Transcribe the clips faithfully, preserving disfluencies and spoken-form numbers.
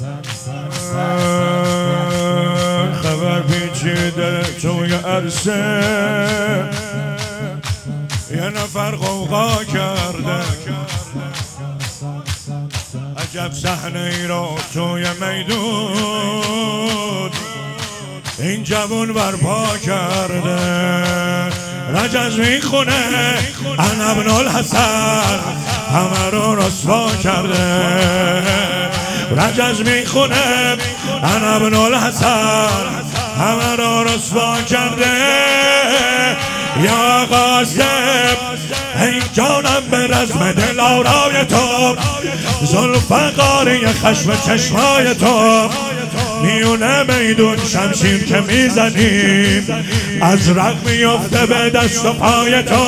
خبر پیچیده توی عرصه یه نفر غوغا کرده، عجب صحنه ای رو توی میدون این جوون برپا کرده. رجز میخونه انا ابن الحسن همه رو رسوا کرده. رجز میخونه انا ابن الحسن همه رو رسوا کرده. یا قاسم ای جانم به رزم دل آرای تو، ذوالفقاری خشم چشمای تو، میونه میدون شمشیر که میزنیم از رق میفته به دست و پای تو.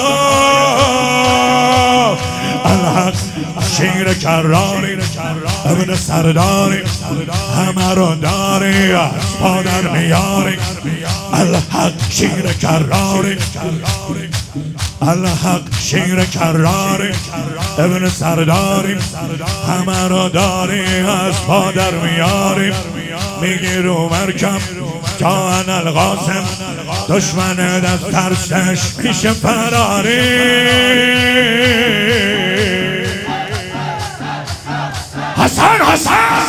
الحق شیر کراری ابن سرداری همه رو داری از پادر میاری. الحق شیر کراری الحق شیر کراری ابن سرداری همه رو داری از پادر میاری. میگی رو مرکب تا انا القاسم دشمن دست ترسش میشه فراری. حسن حسن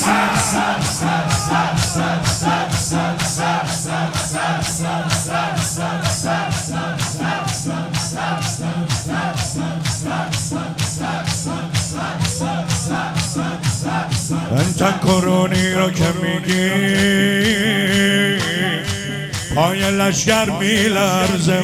انت کرونی رو که میگی پای لشگر میلرزه.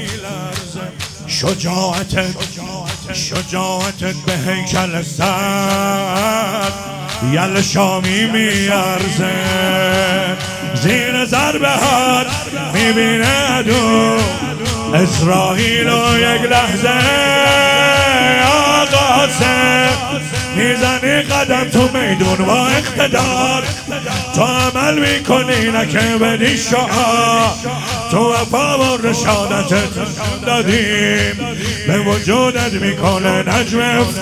شجاعتت شجاعتت به هیکل سر یل شامی میارزه. زیر ضربه هات میبینه ادو اسرائیل و یک لحظه. آقاسه میزنی قدم تو میدون با اقتدار، تو عمل میکنی نکه بدی شعار. تو وفا و رشادتت دادیم به وجودت میکنه نجم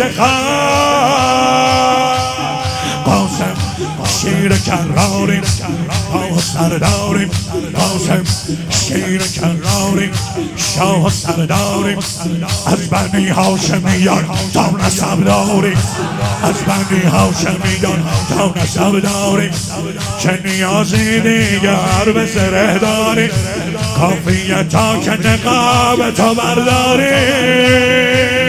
افتخار. قاسم شیر کراریم شاه سرداریم. قاسم شیر کراریم شاه سرداریم. از بنی هاشمیان تا نسب داریم. از بنی هاشمیان تا نسب داریم. چه نیازی دیگر به سره داریم. کافیه تا که نقاب تو برداریم.